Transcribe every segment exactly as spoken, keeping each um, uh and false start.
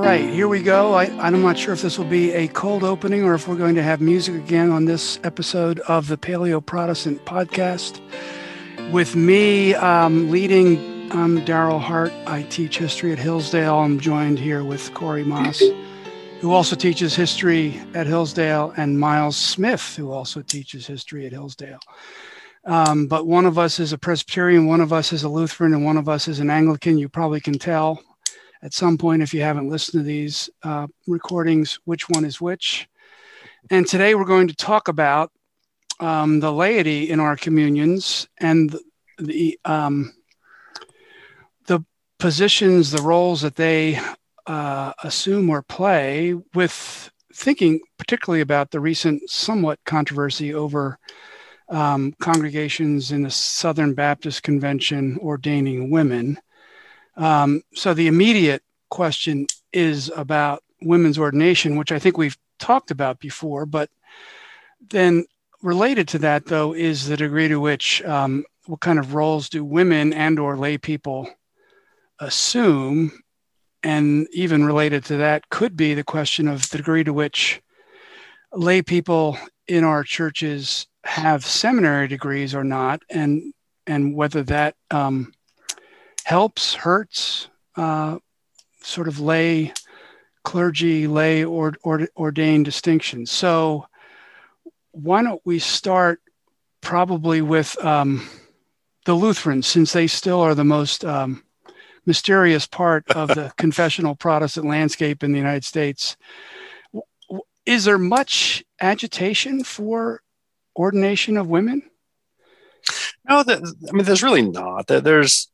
right, here we go. I, I'm not sure if this will be a cold opening or if we're going to have music again on this episode of the Paleo Protestant Podcast. With me um, leading, I'm Daryl Hart. I teach history at Hillsdale. I'm joined here with Corey Moss, who also teaches history at Hillsdale, and Miles Smith, who also teaches history at Hillsdale. Um, but one of us is a Presbyterian, one of us is a Lutheran, and one of us is an Anglican. You probably can tell at some point, if you haven't listened to these uh, recordings, which one is which. And today we're going to talk about um, the laity in our communions and the the, um, the positions, the roles that they uh, assume or play, with thinking particularly about the recent somewhat controversy over um, congregations in the Southern Baptist Convention ordaining women. Um, so the immediate question is about women's ordination, which I think we've talked about before, but then related to that, though, is the degree to which um, what kind of roles do women and or lay people assume? And even related to that could be the question of the degree to which lay people in our churches have seminary degrees or not, and and whether that um, helps, hurts, uh, sort of lay clergy, lay or, or, ordained distinctions. So why don't we start probably with um, the Lutherans, since they still are the most um, mysterious part of the confessional Protestant landscape in the United States. Is there much agitation for ordination of women? No, the, I mean, there's really not. There's,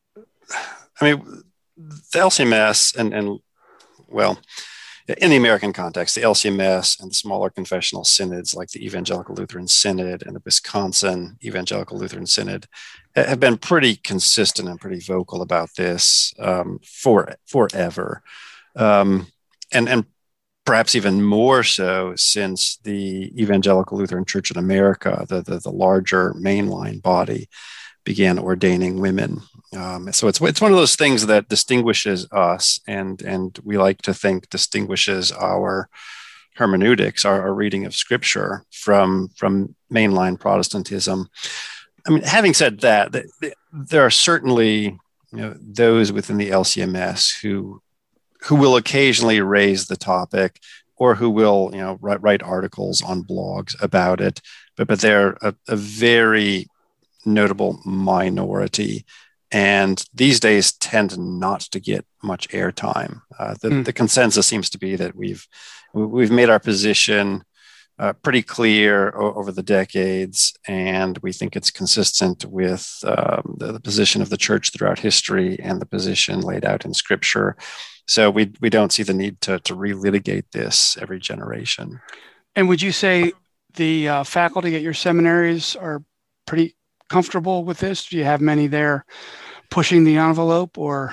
I mean, the L C M S and, and, well, in the American context, the L C M S and the smaller confessional synods like the Evangelical Lutheran Synod and the Wisconsin Evangelical Lutheran Synod have been pretty consistent and pretty vocal about this um, for forever. Um, and, and perhaps even more so since the Evangelical Lutheran Church in America, the, the, the larger mainline body, began ordaining women. Um, so it's it's one of those things that distinguishes us, and and we like to think distinguishes our hermeneutics, our, our reading of Scripture, from from mainline Protestantism. I mean, having said that, th- th- there are certainly, you know, those within the L C M S who who will occasionally raise the topic, or who will, you know, write, write articles on blogs about it. But but they're a, a very notable minority, and these days tend not to get much airtime. Uh, the, mm. the consensus seems to be that we've we've made our position uh, pretty clear o- over the decades, and we think it's consistent with um, the, the position of the church throughout history and the position laid out in Scripture. So we we don't see the need to to relitigate this every generation. And would you say the uh, faculty at your seminaries are pretty comfortable with this? Do you have many there pushing the envelope, or?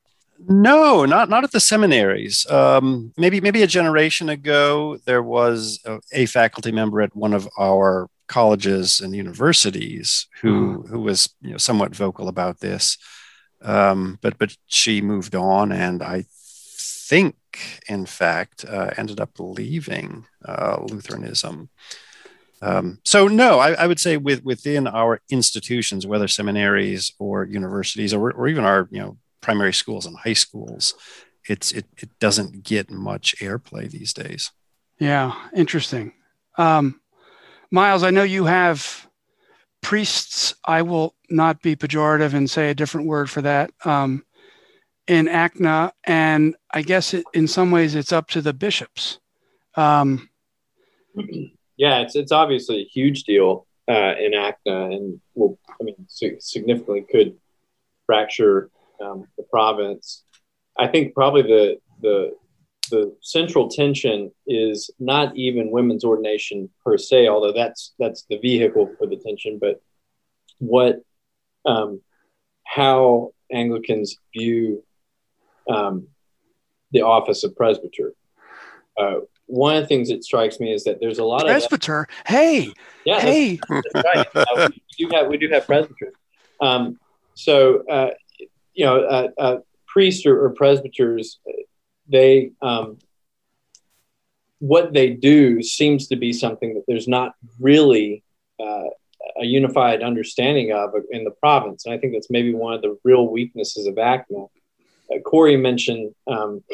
No, not not at the seminaries. Um, maybe maybe a generation ago, there was a, a faculty member at one of our colleges and universities who mm. who was, you know, somewhat vocal about this. Um, but but she moved on, and I think, in fact, uh, ended up leaving uh, Lutheranism. Um, so no, I, I would say with, within our institutions, whether seminaries or universities, or, or even our, you know, primary schools and high schools, it's it it doesn't get much airplay these days. Yeah, interesting. Um, Miles, I know you have priests. I will not be pejorative and say a different word for that. Um, in A C N A, and I guess it, in some ways it's up to the bishops. Um, Yeah, it's it's obviously a huge deal uh, in A C N A, and will, I mean, significantly could fracture um, the province. I think probably the the the central tension is not even women's ordination per se, although that's that's the vehicle for the tension, but what um, how Anglicans view um, the office of presbyter. Uh, One of the things that strikes me is that there's a lot presbyter. of presbyter. Hey, yeah, hey, that's, that's right. Uh, we do have we do have presbyters. Um, so uh, you know, uh, uh, priests or, or presbyters they um, what they do seems to be something that there's not really uh, a unified understanding of in the province. And I think that's maybe one of the real weaknesses of ACNA. Uh, Corey mentioned um,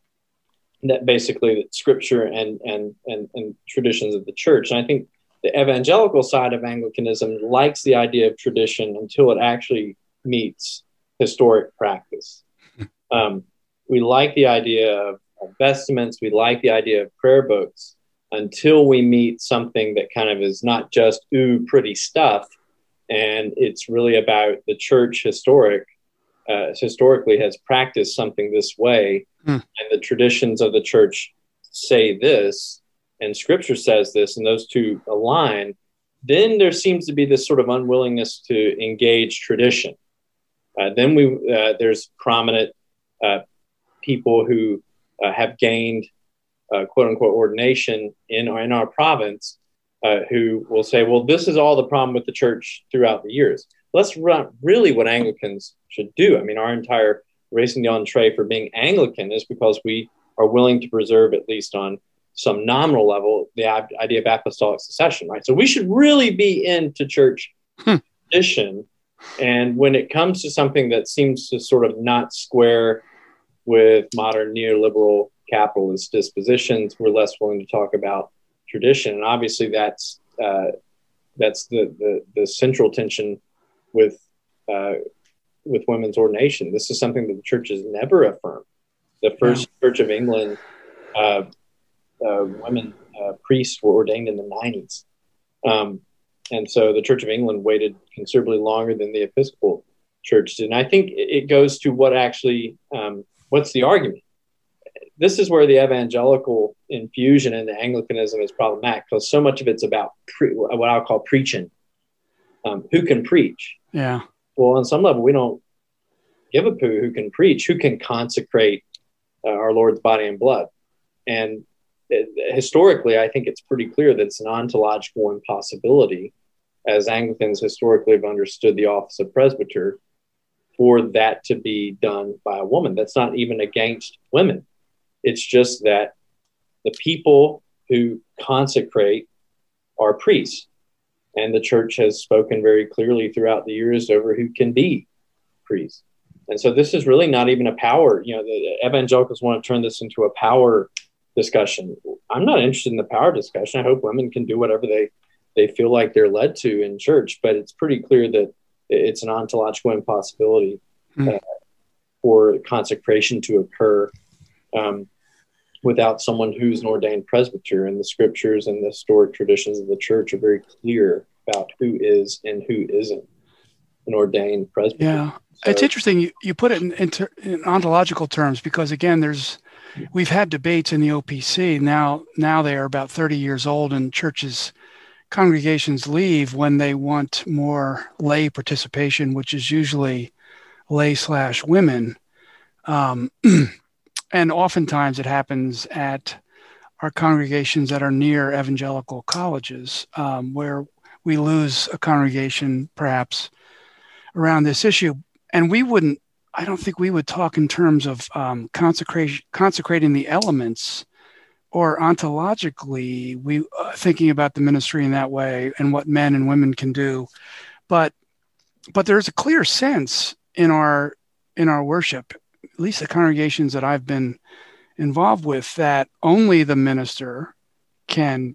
that basically that scripture and, and, and, and traditions of the church. And I think the evangelical side of Anglicanism likes the idea of tradition until it actually meets historic practice. Um, we like the idea of, of vestments. We like the idea of prayer books until we meet something that kind of is not just, ooh, pretty stuff. And it's really about the church historic, uh, historically has practiced something this way. Hmm. And the traditions of the church say this, and scripture says this, and those two align. Then there seems to be this sort of unwillingness to engage tradition. Uh, then we uh, there's prominent uh, people who uh, have gained uh, quote unquote ordination in our, in our province uh, who will say, well, this is all the problem with the church throughout the years. Well, that's run, really what Anglicans should do. I mean, our entire raison d'entrée for being Anglican is because we are willing to preserve, at least on some nominal level, the idea of apostolic succession, right? So we should really be into church hmm. tradition. And when it comes to something that seems to sort of not square with modern neoliberal capitalist dispositions, we're less willing to talk about tradition. And obviously that's uh, that's the, the the central tension with uh, with women's ordination. This is something that the church has never affirmed. The first yeah. Church of England, uh, uh, women uh, priests were ordained in the nineties. Um, and so the Church of England waited considerably longer than the Episcopal Church did. And I think it goes to what actually, um, what's the argument? This is where the evangelical infusion into Anglicanism is problematic, because so much of it's about pre- what I'll call preaching. Um, who can preach? Yeah. Well, on some level, we don't give a poo who can preach, who can consecrate uh, our Lord's body and blood. And it, historically, I think it's pretty clear that it's an ontological impossibility, as Anglicans historically have understood the office of presbyter, for that to be done by a woman. That's not even against women. It's just that the people who consecrate are priests. And the church has spoken very clearly throughout the years over who can be priests. And so this is really not even a power. You know, the evangelicals want to turn this into a power discussion. I'm not interested in the power discussion. I hope women can do whatever they, they feel like they're led to in church. But it's pretty clear that it's an ontological impossibility mm. uh, for consecration to occur um, without someone who's an ordained presbyter. And the scriptures and the historic traditions of the church are very clear about who is and who isn't an ordained presbyter. Yeah, so, it's interesting you, you put it in, in, ter- in ontological terms, because again, there's we've had debates in the O P C. Now, now they are about thirty years old, and churches, congregations leave when they want more lay participation, which is usually lay slash women. Um, and oftentimes it happens at our congregations that are near evangelical colleges, um, where we lose a congregation perhaps around this issue. And we wouldn't, I don't think we would talk in terms of um, consecration, consecrating the elements, or ontologically, we uh, thinking about the ministry in that way and what men and women can do. But but there's a clear sense in our in our worship, at least the congregations that I've been involved with, that only the minister can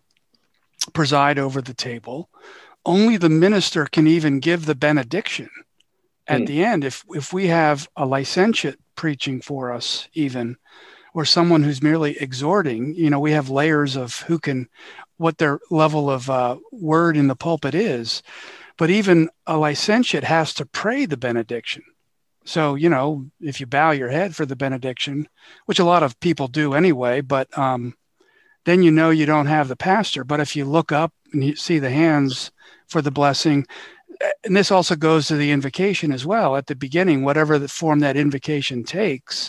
preside over the table. Only the minister can even give the benediction at mm. the end. If if we have a licentiate preaching for us, even, or someone who's merely exhorting, you know, we have layers of who can, what their level of uh, word in the pulpit is. But even a licentiate has to pray the benediction. So, you know, if you bow your head for the benediction, which a lot of people do anyway, but um, then you know you don't have the pastor. But if you look up and you see the hands for the blessing, and this also goes to the invocation as well at the beginning, whatever the form that invocation takes,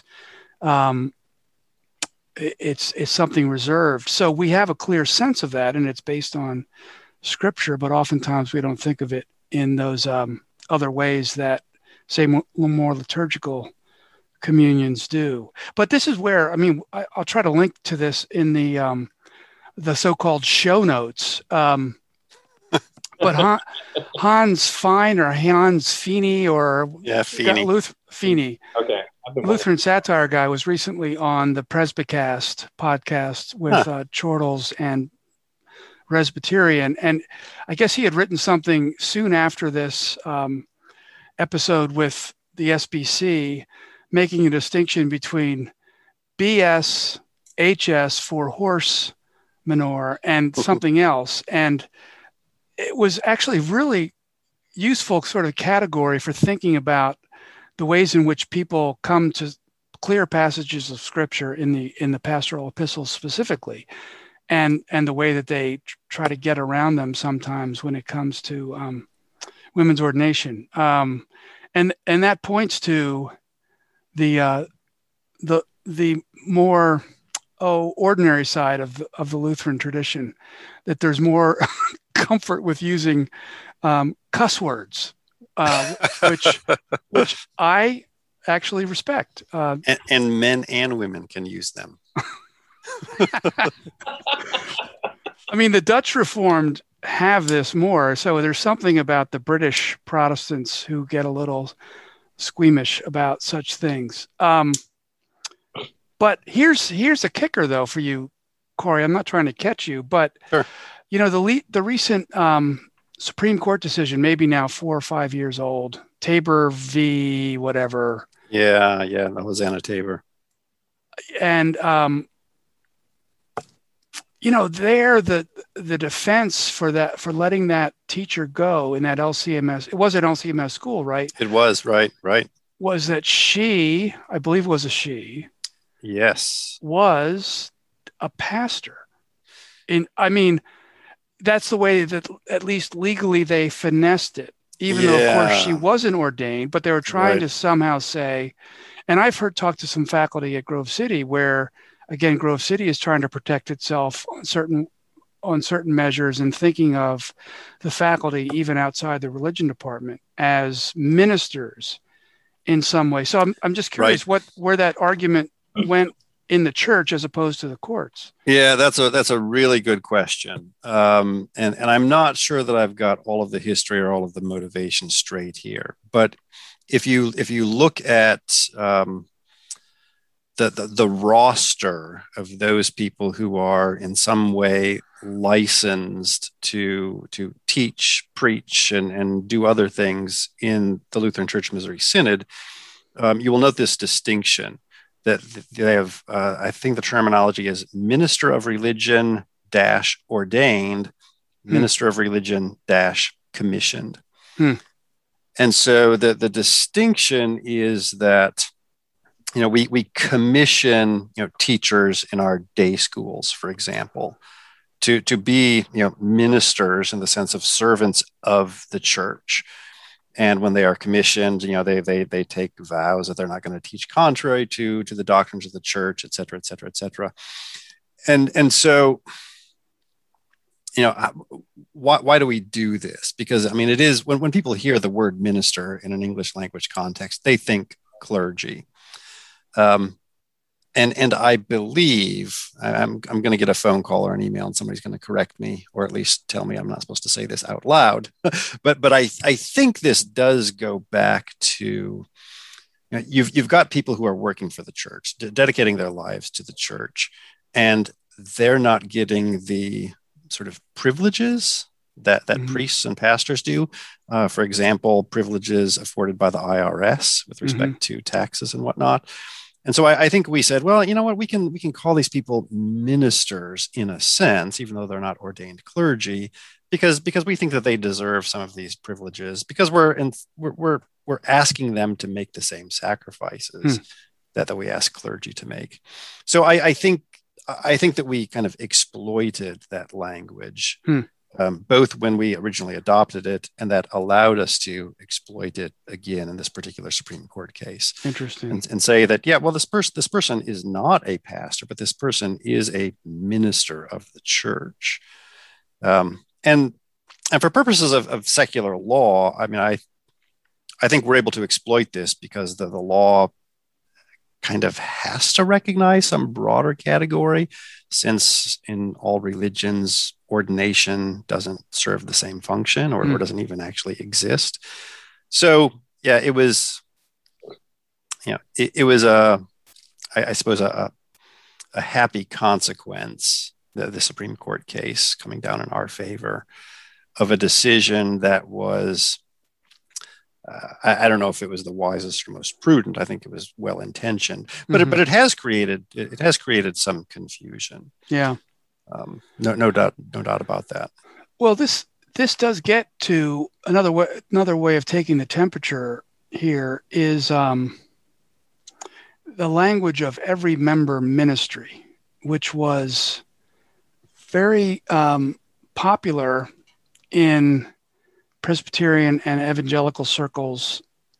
um, it's it's something reserved. So we have a clear sense of that, and it's based on scripture, but oftentimes we don't think of it in those um, other ways that, say, more, more liturgical communions do. But this is where, I mean, I, I'll try to link to this in the um, the so-called show notes. Um, but Han, Hans Fine or Hans Feeney or yeah, Feeney. Luth, Feeney. Okay. Lutheran satire guy was recently on the Presbycast podcast with huh. uh, Chortles and Presbyterian. And I guess he had written something soon after this um, episode with the S B C, making a distinction between B S, H S for horse manure and something else. And it was actually really useful sort of category for thinking about the ways in which people come to clear passages of scripture in the in the pastoral epistles specifically, and and the way that they try to get around them sometimes when it comes to um, women's ordination, um, and and that points to the uh, the the more oh ordinary side of the, of the Lutheran tradition, that there's more comfort with using um, cuss words. Uh, which which I actually respect. Uh, and, and men and women can use them. I mean, the Dutch Reformed have this more. So there's something about the British Protestants who get a little squeamish about such things. Um, but here's here's a kicker, though, for you, Corey. I'm not trying to catch you, but sure. you know the le- the recent um, Supreme Court decision, maybe now four or five years old, Tabor v. whatever. Yeah, yeah, Hosanna Tabor. And, um, you know, there, the the defense for that, for letting that teacher go in that L C M S, it was an L C M S school, right? It was, right, right. Was that she, I believe it was a she. Yes. Was a pastor. In, I mean, that's the way that at least legally they finessed it, even yeah. though, of course, she wasn't ordained, but they were trying right. to somehow say, and I've heard talk to some faculty at Grove City where, again, Grove City is trying to protect itself on certain on certain measures and thinking of the faculty, even outside the religion department, as ministers in some way. So I'm I'm just curious right. what where that argument went in the church as opposed to the courts. Yeah, that's a that's a really good question, um, and and I'm not sure that I've got all of the history or all of the motivation straight here. But if you if you look at um, the, the the roster of those people who are in some way licensed to to teach, preach, and and do other things in the Lutheran Church Missouri Synod, um, you will note this distinction. That they have, uh, I think the terminology is minister of religion dash ordained, hmm. minister of religion dash commissioned. Hmm. And so the, the distinction is that, you know, we, we commission, you know, teachers in our day schools, for example, to, to be, you know, ministers in the sense of servants of the church. And when they are commissioned, you know, they they they take vows that they're not going to teach contrary to to the doctrines of the church, et cetera, et cetera, et cetera. And and so, you know, why why do we do this? Because I mean, it is when when people hear the word minister in an English language context, they think clergy. Um, and and I believe I'm I'm going to get a phone call or an email, and somebody's going to correct me, or at least tell me I'm not supposed to say this out loud. but but I I think this does go back to, you know, you've you've got people who are working for the church, de- dedicating their lives to the church, and they're not getting the sort of privileges that that mm-hmm. priests and pastors do. Uh, for example, privileges afforded by the I R S with respect mm-hmm. to taxes and whatnot. And so I, I think we said, well, you know what, we can we can call these people ministers in a sense, even though they're not ordained clergy, because because we think that they deserve some of these privileges, because we're in, we're, we're we're asking them to make the same sacrifices hmm. that, that we ask clergy to make. So I, I think I think that we kind of exploited that language. Hmm. Um, both when we originally adopted it, and that allowed us to exploit it again in this particular Supreme Court case. Interesting. And, and say that, yeah, well, this person this person is not a pastor, but this person is a minister of the church. Um, and and for purposes of, of secular law, I mean, I I think we're able to exploit this because the, the law kind of has to recognize some broader category, since in all religions, ordination doesn't serve the same function or, mm. or doesn't even actually exist. So, yeah, it was, you know, it, it was a, I, I suppose, a, a happy consequence, the, the Supreme Court case coming down in our favor, of a decision that was, uh, I, I don't know if it was the wisest or most prudent. I think it was well intentioned, but mm-hmm. it, but it has created it, it has created some confusion. Yeah, um, no no doubt no doubt about that. Well, this this does get to another way another way of taking the temperature here is um, the language of every member ministry, which was very um, popular in Presbyterian and evangelical circles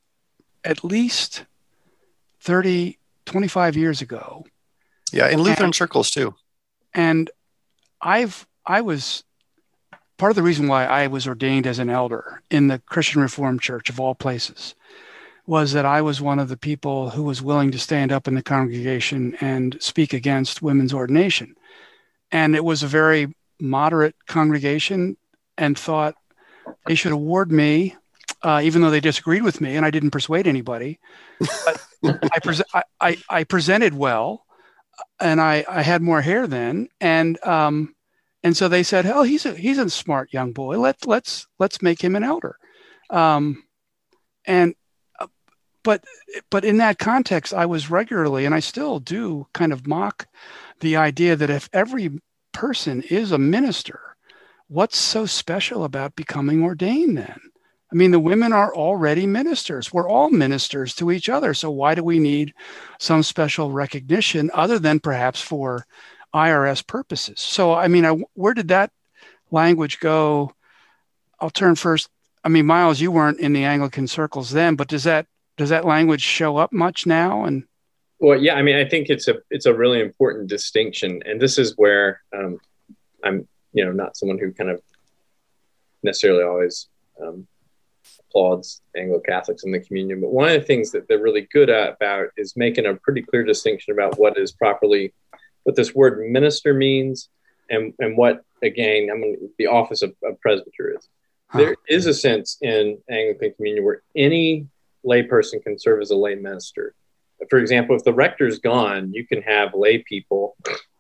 at least thirty, twenty-five years ago. Yeah, in Lutheran and, circles too. And I've I was part of the reason why I was ordained as an elder in the Christian Reformed Church of all places was that I was one of the people who was willing to stand up in the congregation and speak against women's ordination. And it was a very moderate congregation and thought they should award me, uh, even though they disagreed with me and I didn't persuade anybody. But I, pre- I, I, I presented well, and I, I had more hair then, and um, and so they said, "Oh, he's a he's a smart young boy. Let's let's let's make him an elder." Um, and uh, but but in that context, I was regularly, and I still do, kind of mock the idea that if every person is a minister, what's so special about becoming ordained then? I mean, the women are already ministers. We're all ministers to each other. So why do we need some special recognition other than perhaps for I R S purposes? So, I mean, I, where did that language go? I'll turn first. I mean, Miles, you weren't in the Anglican circles then, but does that does that language show up much now? And well, yeah, I mean, I think it's a it's a really important distinction, and this is where um, I'm, you know, not someone who kind of necessarily always um, applauds Anglo-Catholics in the communion, but one of the things that they're really good at about is making a pretty clear distinction about what is properly, what this word minister means, and and what, again, I mean, the office of, of presbyter is. Huh. There is a sense in Anglican communion where any layperson can serve as a lay minister. For example, if the rector's gone, you can have lay people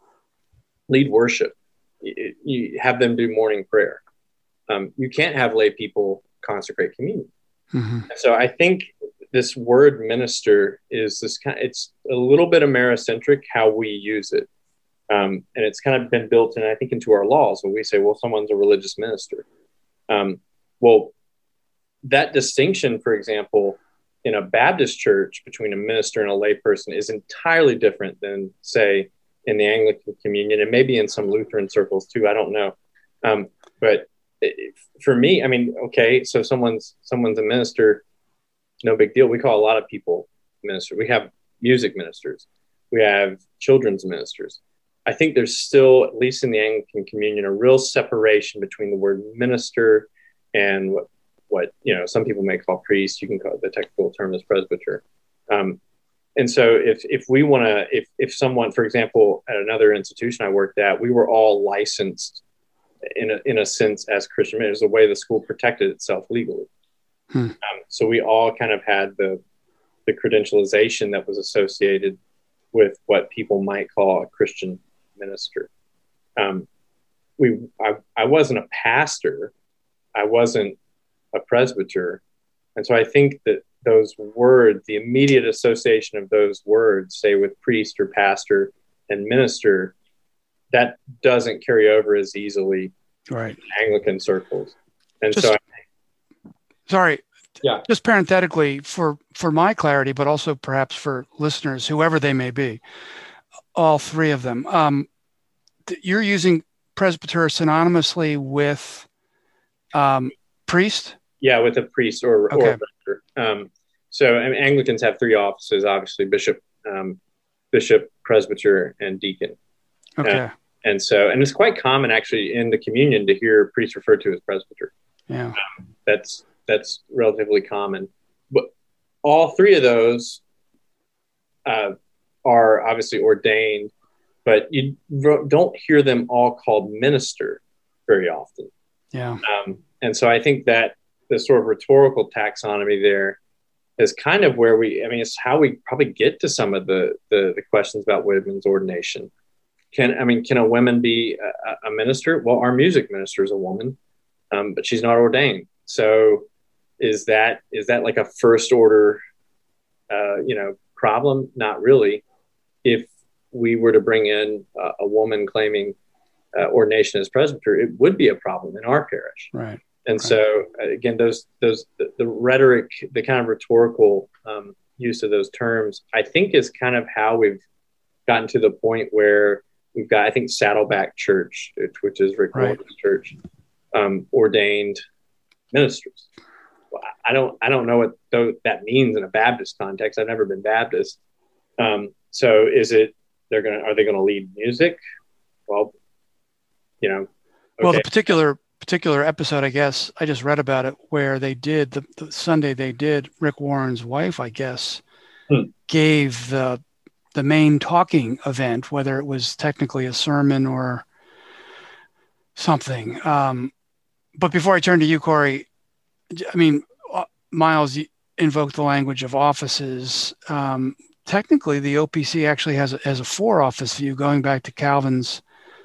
lead worship. You, you have them do morning prayer. Um, you can't have lay people consecrate communion. Mm-hmm. So I think this word minister is this kind of, it's a little bit Americentric how we use it. Um, and it's kind of been built in, I think, into our laws when we say, well, someone's a religious minister. Um, well, that distinction, for example, in a Baptist church between a minister and a lay person is entirely different than, say, in the Anglican communion, and maybe in some Lutheran circles too. I don't know. Um, but it, for me, I mean, okay, so someone's someone's a minister, no big deal. We call a lot of people minister. We have music ministers. We have children's ministers. I think there's still, at least in the Anglican communion, a real separation between the word minister and what, what you know, some people may call priest. You can call it, the technical term is presbyter. Um, and so if if we want to, if if someone, for example, at another institution I worked at, we were all licensed in a, in a sense as Christian ministers, the way the school protected itself legally. Hmm. Um, so we all kind of had the the credentialization that was associated with what people might call a Christian minister. Um, we, I, I wasn't a pastor. I wasn't a presbyter. And so I think that those words, the immediate association of those words, say with priest or pastor and minister, that doesn't carry over as easily right. in Anglican circles. And just, so, I, sorry, yeah, just parenthetically for, for my clarity, but also perhaps for listeners, whoever they may be, all three of them, um, th- you're using presbyter synonymously with um, priest? Yeah, with a priest or, okay. or rector. Um, so I mean, Anglicans have three offices, obviously, bishop, um, bishop, presbyter, and deacon. Okay. Uh, and so, and it's quite common actually in the communion to hear priests referred to as presbyter. Yeah. Um, that's, that's relatively common. But all three of those, uh, are obviously ordained, but you don't hear them all called minister very often. Yeah. Um, and so I think that the sort of rhetorical taxonomy there is kind of where we, I mean, it's how we probably get to some of the, the, the questions about women's ordination. Can, I mean, can a woman be a, a minister? Well, our music minister is a woman, um, but she's not ordained. So is that, is that like a first order, uh, you know, problem? Not really. If we were to bring in uh, a woman claiming uh, ordination as presbyter, it would be a problem in our parish. Right. And right. so again, those, those, the, the rhetoric, the kind of rhetorical um, use of those terms, I think is kind of how we've gotten to the point where we've got, I think, Saddleback Church, which is Rick right. Warren's church, um, ordained ministers. Well, I don't, I don't know what th- that means in a Baptist context. I've never been Baptist. Um, so is it, they're going to, are they going to lead music? Well, you know, okay. Well, the particular, particular episode, I guess I just read about it where they did the, the Sunday they did, Rick Warren's wife, I guess, hmm. gave the, the main talking event, whether it was technically a sermon or something. Um, but before I turn to you, Corey, I mean, Miles invoked the language of offices. Um, technically, the O P C actually has a, has a four office view going back to Calvin's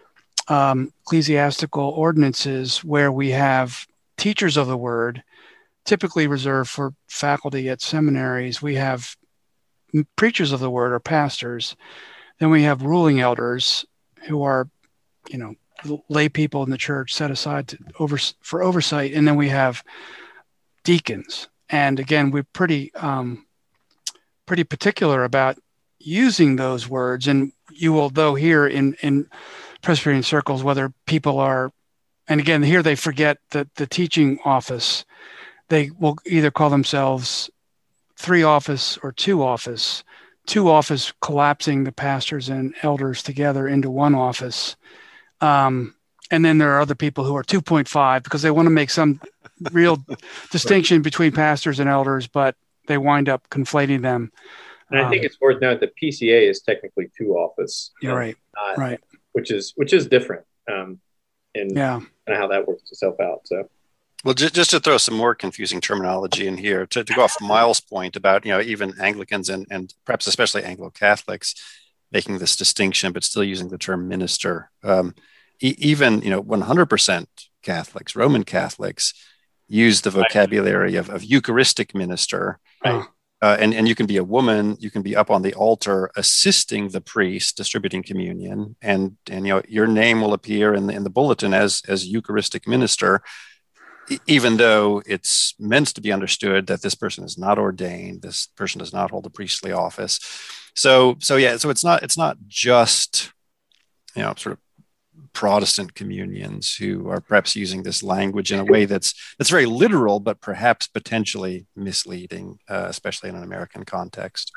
um, ecclesiastical ordinances, where we have teachers of the word, typically reserved for faculty at seminaries. We have preachers of the word or pastors. Then we have ruling elders who are, you know, lay people in the church set aside to over, for oversight. And then we have deacons. And again, we're pretty, um, pretty particular about using those words. And you will, though, hear in, in Presbyterian circles, whether people are, and again, here they forget that the teaching office, they will either call themselves three office or two office, two office collapsing the pastors and elders together into one office. Um, and then there are other people who are two point five because they want to make some real distinction between pastors and elders, but they wind up conflating them. And I think um, it's worth noting that P C A is technically two office. You're right. Not, right. Which is, which is different um, in yeah. kind of how that works itself out. So. Well, just, just to throw some more confusing terminology in here, to, to go off Miles' point about, you know, even Anglicans and, and perhaps especially Anglo-Catholics making this distinction, but still using the term minister. Um, e- even, you know, one hundred percent Catholics, Roman Catholics, use the vocabulary of, of Eucharistic minister. Right. Uh, and, and you can be a woman, you can be up on the altar assisting the priest distributing communion, and, and you know, your name will appear in the, in the bulletin as, as Eucharistic minister, even though it's meant to be understood that this person is not ordained, this person does not hold a priestly office. So, so yeah, so it's not, it's not just, you know, sort of Protestant communions who are perhaps using this language in a way that's, that's very literal, but perhaps potentially misleading, uh, especially in an American context.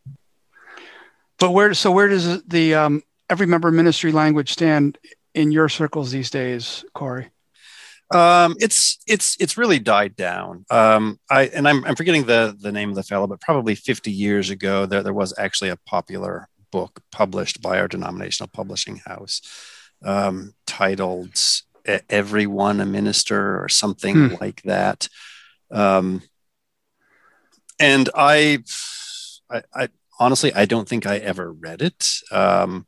But where, so where does the um, every member ministry language stand in your circles these days, Corey? Um, it's it's it's really died down. Um, I and I'm I'm forgetting the the name of the fellow, but probably fifty years ago, there there was actually a popular book published by our denominational publishing house, um, titled "Everyone a Minister" or something hmm. like that. Um, and I, I, I honestly I don't think I ever read it. Um,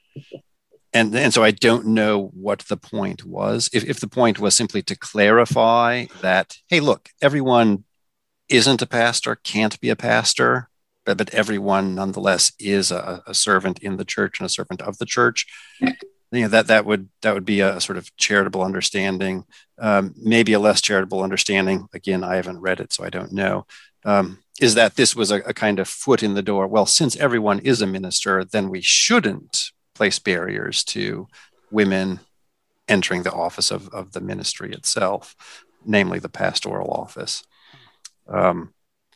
And and so I don't know what the point was. If, if the point was simply to clarify that, hey, look, everyone isn't a pastor, can't be a pastor, but, but everyone nonetheless is a, a servant in the church and a servant of the church. You know, that that would that would be a, a sort of charitable understanding. Um, maybe a less charitable understanding. Again, I haven't read it, so I don't know. Um, is that this was a, a kind of foot in the door? Well, since everyone is a minister, then we shouldn't place barriers to women entering the office of, of the ministry itself, namely the pastoral office. Um,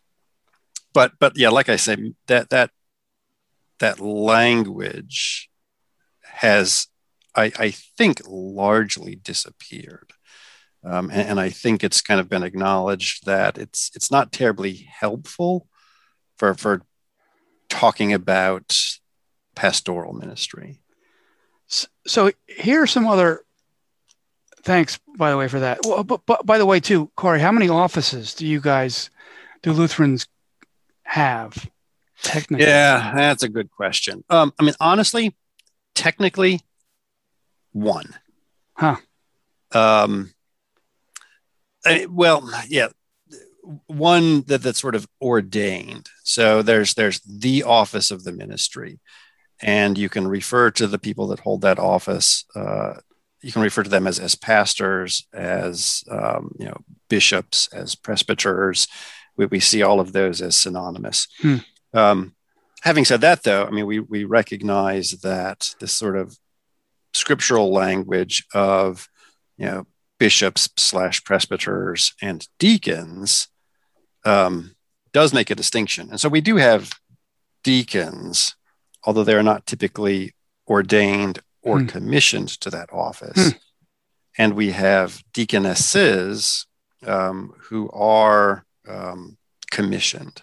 but but yeah, like I say, that that that language has, I, I think, largely disappeared, um, and, and I think it's kind of been acknowledged that it's it's not terribly helpful for for talking about pastoral ministry. So here are some other, thanks, by the way, for that. Well, but, but by the way, too, Corey, how many offices do you guys, do Lutherans have technically? Yeah, that's a good question. Um, I mean, honestly, technically, one. Huh. Um, I, well, yeah, one that, that's sort of ordained. So there's there's the office of the ministry, and you can refer to the people that hold that office. Uh, you can refer to them as as pastors, as um, you know, bishops, as presbyters. We, we see all of those as synonymous. Hmm. Um, having said that, though, I mean, we we recognize that this sort of scriptural language of, you know, bishops slash presbyters and deacons um, does make a distinction. And so we do have deacons, although they're not typically ordained or hmm. commissioned to that office. Hmm. And we have deaconesses um, who are um, commissioned.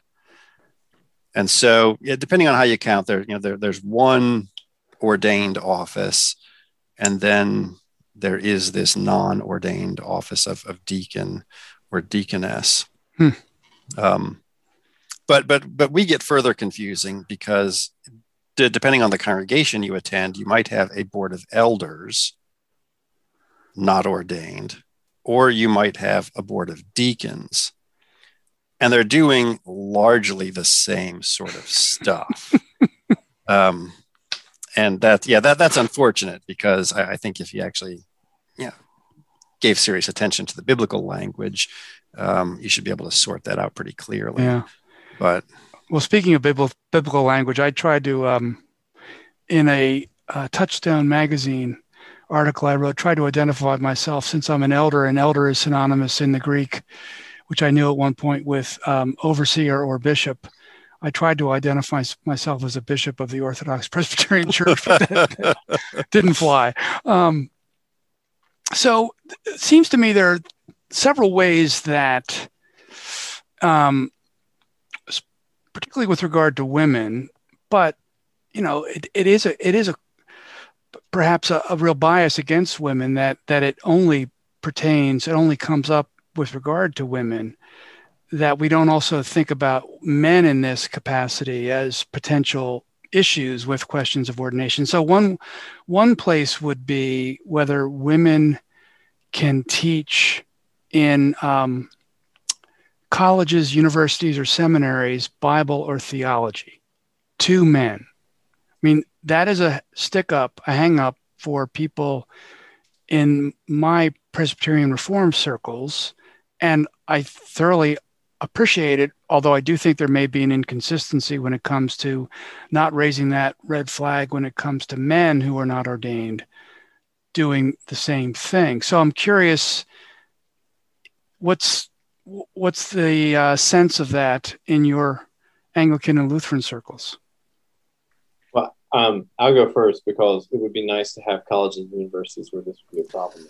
And so, yeah, depending on how you count, there, you know, there, there's one ordained office, and then there is this non-ordained office of, of deacon or deaconess. Hmm. Um, but but but we get further confusing because d- depending on the congregation you attend, you might have a board of elders, not ordained, or you might have a board of deacons, and they're doing largely the same sort of stuff. um, And that, yeah, that that's unfortunate, because I, I think if you actually, yeah, gave serious attention to the biblical language, um, you should be able to sort that out pretty clearly. Yeah. But well, speaking of biblical biblical language, I tried to, um, in a uh, Touchstone magazine article I wrote, try to identify myself, since I'm an elder, and elder is synonymous in the Greek, which I knew at one point, with um, overseer or bishop. I tried to identify myself as a bishop of the Orthodox Presbyterian Church, but that, that didn't fly. Um, so it seems to me there are several ways that, um, particularly with regard to women, but you know, it, it is a it is a perhaps a, a real bias against women, that that it only pertains, it only comes up with regard to women, that we don't also think about men in this capacity as potential issues with questions of ordination. So one one place would be whether women can teach in um, colleges, universities, or seminaries, Bible or theology to men. I mean, that is a stick up, a hang up for people in my Presbyterian Reformed circles. And I thoroughly appreciate it, although I do think there may be an inconsistency when it comes to not raising that red flag when it comes to men who are not ordained doing the same thing. So I'm curious, what's what's the uh, sense of that in your Anglican and Lutheran circles? Well, um, I'll go first, because it would be nice to have colleges and universities where this would be a problem.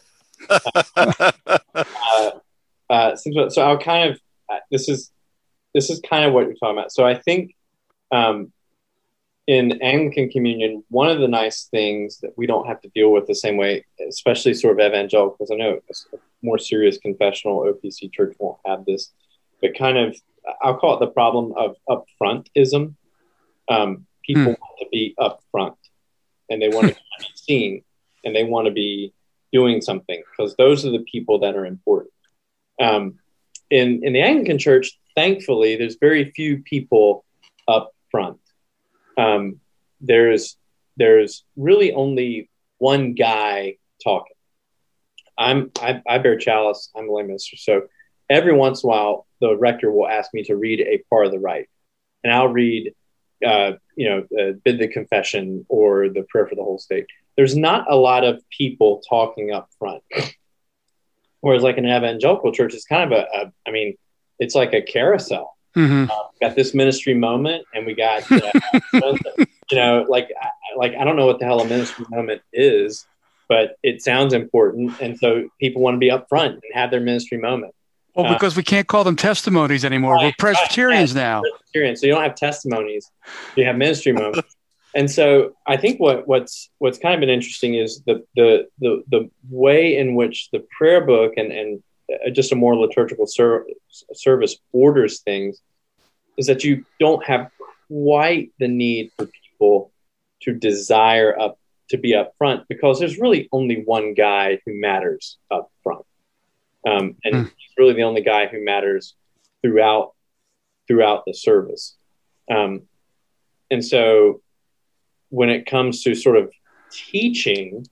uh, uh, so I'll kind of This is this is kind of what you're talking about. So I think um, in Anglican communion, one of the nice things that we don't have to deal with the same way, especially sort of evangelicals, I know a more serious confessional O P C church won't have this, but kind of, I'll call it the problem of upfrontism. Um, people hmm. want to be upfront, and they want to be seen, and they want to be doing something, because those are the people that are important. Um, In, in the Anglican Church, thankfully, there's very few people up front. Um, there's there's really only one guy talking. I'm I, I bear chalice. I'm a lay minister, so every once in a while, the rector will ask me to read a part of the rite, and I'll read, uh, you know, uh, bid the confession or the prayer for the whole state. There's not a lot of people talking up front. Whereas like an evangelical church, it's kind of a, a I mean, it's like a carousel. Mm-hmm. Uh, got this ministry moment, and we got, uh, you know, like, like I don't know what the hell a ministry moment is, but it sounds important. And so people want to be up front and have their ministry moment. Well, because uh, we can't call them testimonies anymore. Right, We're Presbyterians right, now. Presbyterian. So you don't have testimonies. You have ministry moments. and so I think what what's what's kind of been interesting is the the the the way in which the prayer book and and just a more liturgical ser- service orders things is that you don't have quite the need for people to desire up to be up front, because there's really only one guy who matters up front, um, and mm. he's really the only guy who matters throughout throughout the service. Um, and so when it comes to sort of teaching,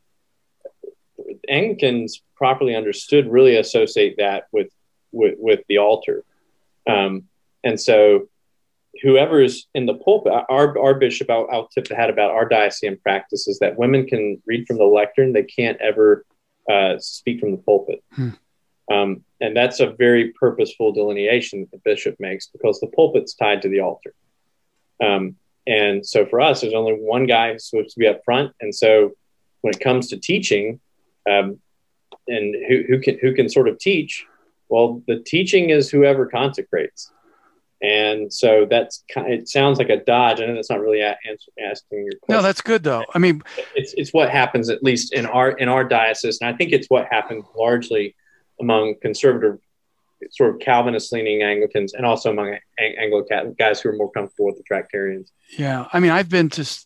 Anglicans properly understood really associate that with with, with the altar. Um, and so whoever is in the pulpit, our, our bishop, I'll, I'll tip the hat about our diocesan practice is that women can read from the lectern. They can't ever uh, speak from the pulpit. Hmm. Um, and that's a very purposeful delineation that the bishop makes, because the pulpit's tied to the altar. Um, and so for us, there's only one guy who's supposed to be up front. And so when it comes to teaching, um, and who, who can who can sort of teach, well, the teaching is whoever consecrates. And so that's kind of, it sounds like a dodge. I know that's not really a- answer, asking your question. No, that's good though. I mean, it's it's what happens at least in our in our diocese, and I think it's what happened largely among conservative, sort of Calvinist leaning Anglicans, and also among Ang- Anglo-Catholic guys who are more comfortable with the Tractarians. Yeah, I mean, I've been to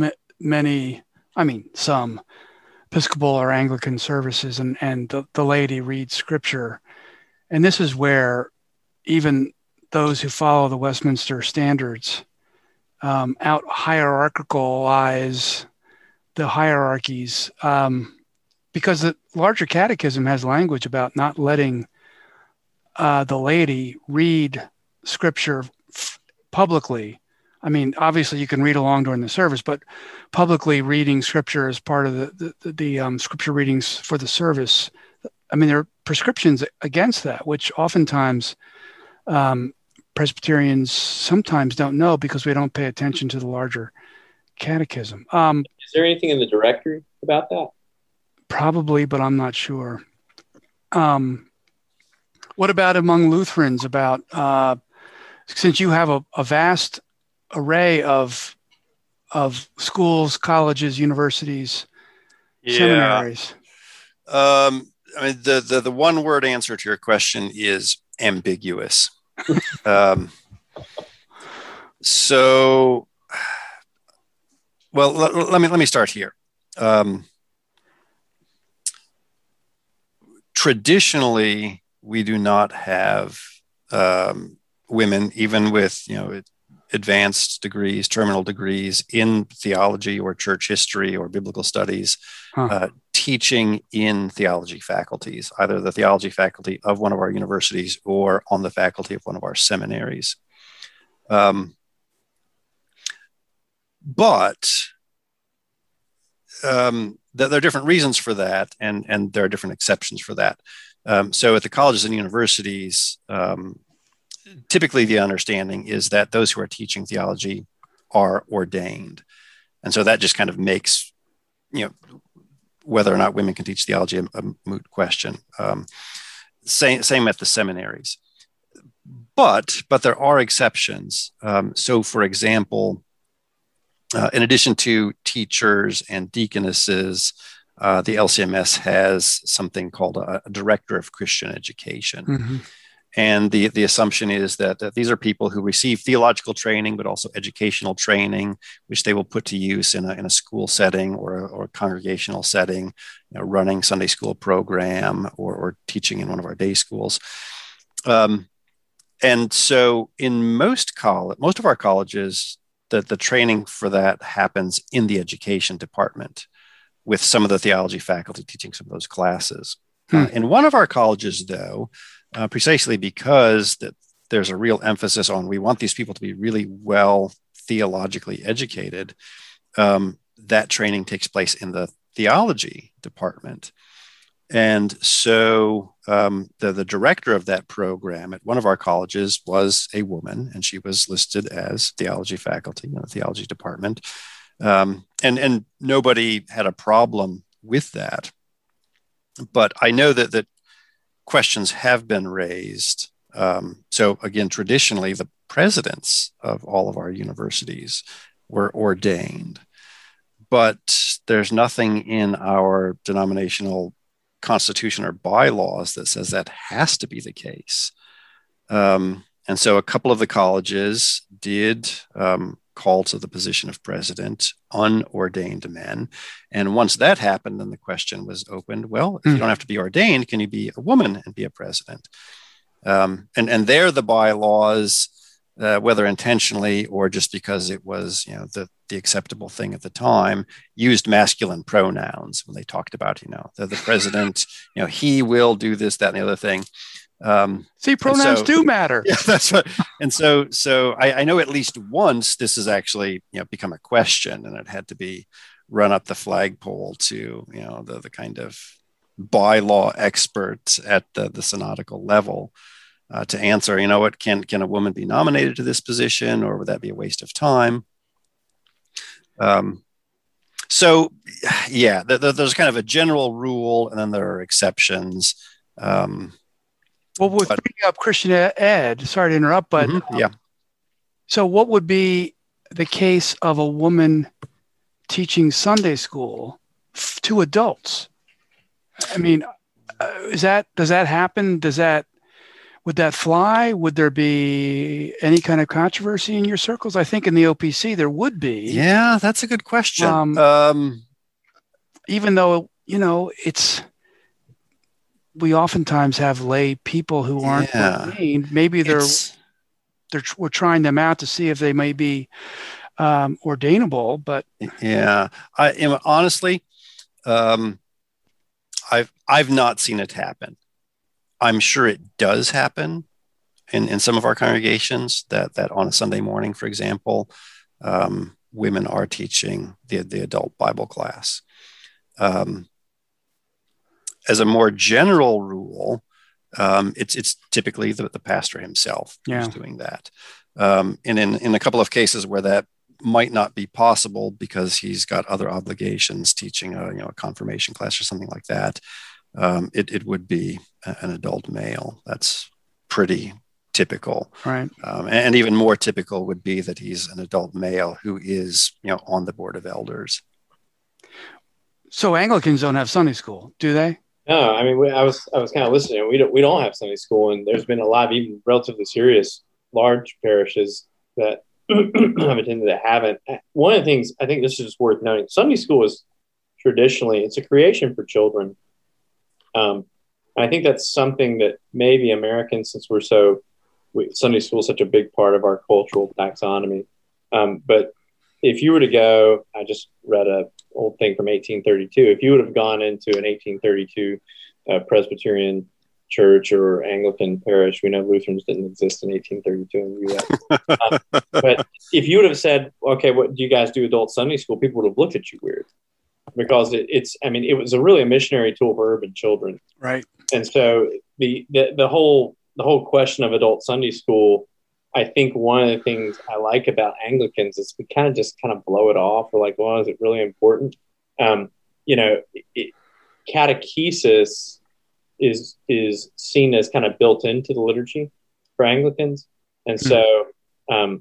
many, I mean, some Episcopal or Anglican services, and and the, the laity reads scripture, and this is where even those who follow the Westminster standards um, out hierarchicalize the hierarchies, um, because the larger catechism has language about not letting uh, the laity read scripture f- publicly. I mean, obviously you can read along during the service, but publicly reading scripture as part of the, the, the um, scripture readings for the service. I mean, there are prescriptions against that, which oftentimes um, Presbyterians sometimes don't know because we don't pay attention to the larger catechism. Um, Is there anything in the directory about that? Probably, but I'm not sure. Um, what about among Lutherans about, uh, since you have a, a vast array of of schools, colleges, universities, yeah. seminaries? Um, I mean, the, the, the one word answer to your question is ambiguous. um, so, well, let, let me let me start here. Um, traditionally, we do not have um, women, even with you know advanced degrees, terminal degrees in theology or church history or biblical studies, huh. uh, teaching in theology faculties, either the theology faculty of one of our universities or on the faculty of one of our seminaries. Um, but um, th- there are different reasons for that, and, and there are different exceptions for that. Um, so at the colleges and universities, um, typically the understanding is that those who are teaching theology are ordained. And so that just kind of makes, you know, whether or not women can teach theology a, a moot question. Um, same, same at the seminaries. But, but there are exceptions. Um, so for example, uh, in addition to teachers and deaconesses, uh, the L C M S has something called a, a director of Christian education. Mm-hmm. And the, the assumption is that, that these are people who receive theological training, but also educational training, which they will put to use in a, in a school setting or a, or a congregational setting, you know, running Sunday school program or, or teaching in one of our day schools. Um, and so in most college, most of our colleges, the, the training for that happens in the education department with some of the theology faculty teaching some of those classes. Hmm. Uh, in one of our colleges, though, Uh, precisely because that there's a real emphasis on we want these people to be really well theologically educated, um, that training takes place in the theology department. And so um, the, the director of that program at one of our colleges was a woman, and she was listed as theology faculty in the theology department. Um, and, and nobody had a problem with that. But I know that that questions have been raised. Um, so again, traditionally, the presidents of all of our universities were ordained. but there's nothing in our denominational constitution or bylaws that says that has to be the case. Um, and so a couple of the colleges did um, call to the position of president unordained men. And once that happened, then the question was opened, well, if mm. you don't have to be ordained, can you be a woman and be a president? Um, and, and there the bylaws, uh, whether intentionally or just because it was, you know, the, the acceptable thing at the time, used masculine pronouns when they talked about, you know, the, the president, you know, he will do this, that, and the other thing. Um, See, pronouns so, do matter. Yeah, that's what. And so, so I, I know at least once this has actually, you know, become a question, and it had to be run up the flagpole to, you know, the the kind of bylaw experts at the, the synodical level uh, to answer. You know, what can can a woman be nominated to this position, or would that be a waste of time? Um, so, yeah, the, the, there's kind of a general rule, and then there are exceptions. Um, Well, with but, bringing up Christian ed, sorry to interrupt, but mm-hmm, yeah. Um, so what would be the case of a woman teaching Sunday school f- to adults? I mean, uh, is that does that happen? Does that would that fly? Would there be any kind of controversy in your circles? I think in the O P C there would be. Yeah, that's a good question. Um, um, even though you know it's. We oftentimes have lay people who aren't yeah, ordained. Maybe they're it's, they're we're trying them out to see if they may be um, ordainable. But yeah, I am honestly, um, I've I've not seen it happen. I'm sure it does happen in, in some of our congregations. That that on a Sunday morning, for example, um, women are teaching the the adult Bible class. Um, As a more general rule, um, it's it's typically the, the pastor himself yeah. who's doing that. Um, and in, in a couple of cases where that might not be possible because he's got other obligations, teaching a you know a confirmation class or something like that, um, it it would be an adult male. That's pretty typical, right? Um, and, and even more typical would be that he's an adult male who is you know on the board of elders. So Anglicans don't have Sunday school, do they? No, I mean, we, I was I was kind of listening. We don't we don't have Sunday school, and there's been a lot of even relatively serious large parishes that I've attended that haven't. One of the things I think this is just worth noting: Sunday school is traditionally it's a creation for children. Um, I think that's something that maybe Americans, since we're so we, Sunday school is such a big part of our cultural taxonomy. Um, but if you were to go, I just read a old thing from eighteen thirty-two. If you would have gone into an eighteen thirty-two uh, Presbyterian church or Anglican parish, we know Lutherans didn't exist in eighteen thirty-two in the U S. um, but if you would have said, okay, what do you guys do adult Sunday school? People would have looked at you weird because it, it's, I mean, it was a really a missionary tool for urban children. Right. And so the, the, the whole, the whole question of adult Sunday school, I think one of the things I like about Anglicans is we kind of just kind of blow it off. We're like, well, is it really important? Um, you know, it, catechesis is is seen as kind of built into the liturgy for Anglicans. And so um,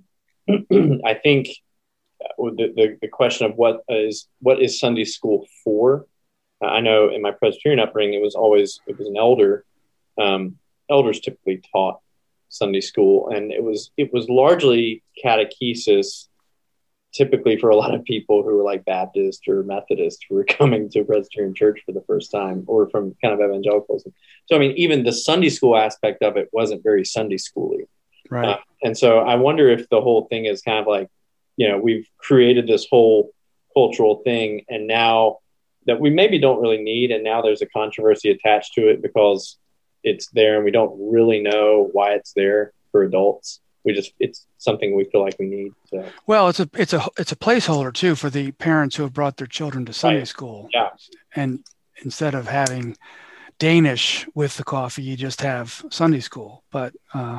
I think the, the, the question of what is what is Sunday school for? Uh, I know in my Presbyterian upbringing, it was always, it was an elder. Um, elders typically taught Sunday school, and it was it was largely catechesis, typically for a lot of people who were like Baptist or Methodist who were coming to a Presbyterian church for the first time, or from kind of evangelicals. So I mean, even the Sunday school aspect of it wasn't very Sunday schooly, right? Uh, and so I wonder if the whole thing is kind of like, you know, we've created this whole cultural thing, and now that we maybe don't really need, and now there's a controversy attached to it because it's there and we don't really know why it's there for adults. We just, it's something we feel like we need. So. Well, it's a, it's a, it's a placeholder too for the parents who have brought their children to Sunday right. school. Yeah. And instead of having Danish with the coffee, you just have Sunday school. But, uh,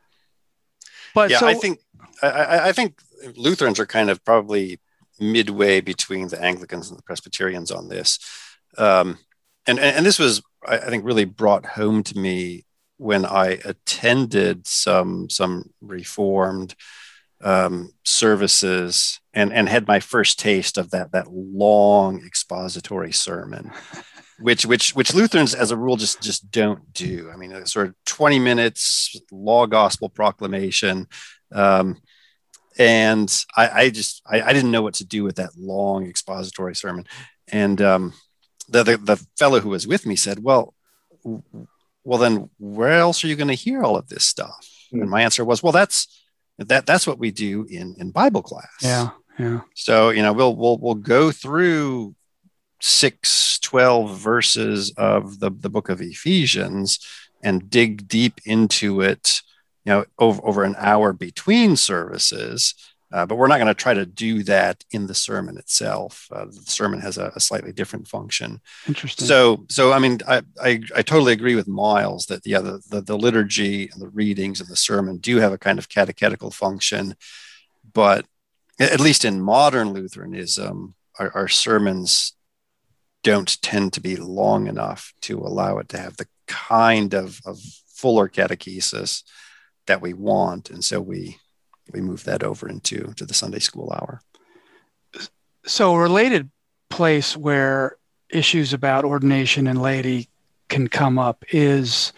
but yeah, so, I think, I, I think Lutherans are kind of probably midway between the Anglicans and the Presbyterians on this. Um, and, and, and this was, I think, really brought home to me when I attended some some Reformed um, services and, and had my first taste of that, that long expository sermon, which, which, which Lutherans as a rule just, just don't do. I mean, it's sort of twenty minutes, law gospel proclamation. Um, and I, I just, I, I didn't know what to do with that long expository sermon. And um, the, the, the fellow who was with me said, well, well, then where else are you going to hear all of this stuff? Mm-hmm. And my answer was, well, that's, That that's what we do in, in Bible class. Yeah. Yeah. So, you know, we'll, we'll, we'll go through six, twelve verses of the, the book of Ephesians and dig deep into it, you know, over, over an hour between services. Uh, but we're not going to try to do that in the sermon itself. Uh, the sermon has a, a slightly different function. Interesting. So, so I mean, I, I, I totally agree with Miles that yeah, the, the the liturgy and the readings of the sermon do have a kind of catechetical function, but at least in modern Lutheranism, our, our sermons don't tend to be long enough to allow it to have the kind of, of fuller catechesis that we want, and so we. we move that over into to the Sunday school hour. So a related place where issues about ordination and laity can come up is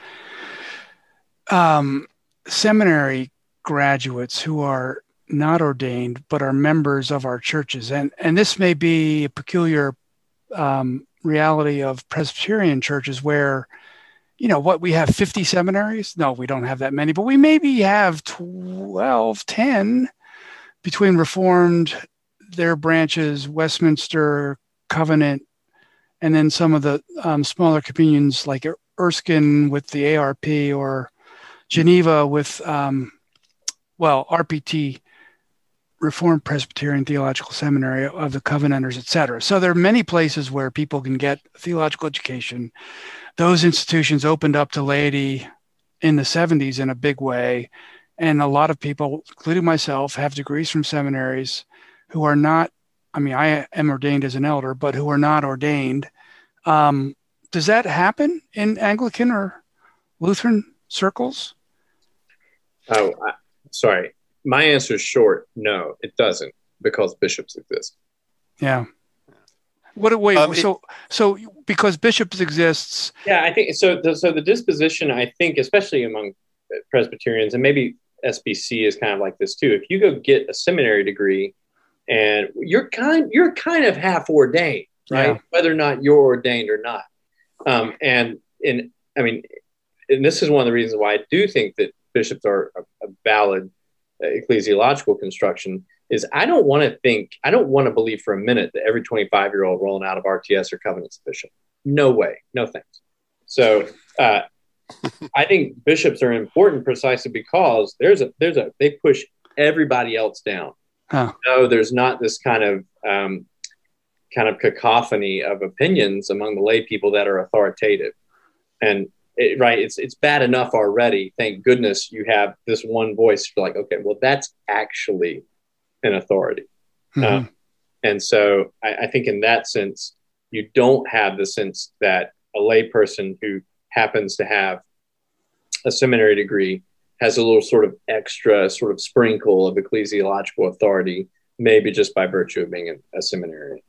um, seminary graduates who are not ordained, but are members of our churches. And, and this may be a peculiar um, reality of Presbyterian churches where, you know, what, we have fifty seminaries? No, we don't have that many, but we maybe have twelve, ten between Reformed, their branches, Westminster, Covenant, and then some of the um, smaller communions like Erskine with the A R P or Geneva with, um, well, R P T, Reformed Presbyterian Theological Seminary of the Covenanters, et cetera. So there are many places where people can get theological education. Those institutions opened up to laity in the seventies in a big way. And a lot of people, including myself, have degrees from seminaries who are not, I mean, I am ordained as an elder, but who are not ordained. Um, does that happen in Anglican or Lutheran circles? Oh, I, sorry. My answer is short. No, it doesn't, because bishops exist. Yeah. What? Wait. Um, so, it, so because bishops exists. Yeah, I think so. The, so the disposition, I think, especially among Presbyterians, and maybe S B C is kind of like this too. If you go get a seminary degree, and you're kind, you're kind of half ordained, right? Yeah. Whether or not you're ordained or not. Um, and and I mean, and this is one of the reasons why I do think that bishops are a, a valid ecclesiological construction. Is I don't want to think, I don't want to believe for a minute that every twenty-five year old rolling out of R T S or Covenant's a bishop. No way. No thanks. So uh, I think bishops are important precisely because there's a, there's a, they push everybody else down. Huh. No, there's not this kind of, um, kind of cacophony of opinions among the lay people that are authoritative. And it, right, it's, it's bad enough already. Thank goodness you have this one voice. You're like, okay, well, that's actually an authority. Mm-hmm. Um, and so I, I think in that sense, you don't have the sense that a lay person who happens to have a seminary degree has a little sort of extra sort of sprinkle of ecclesiological authority, maybe just by virtue of being a, a seminarian.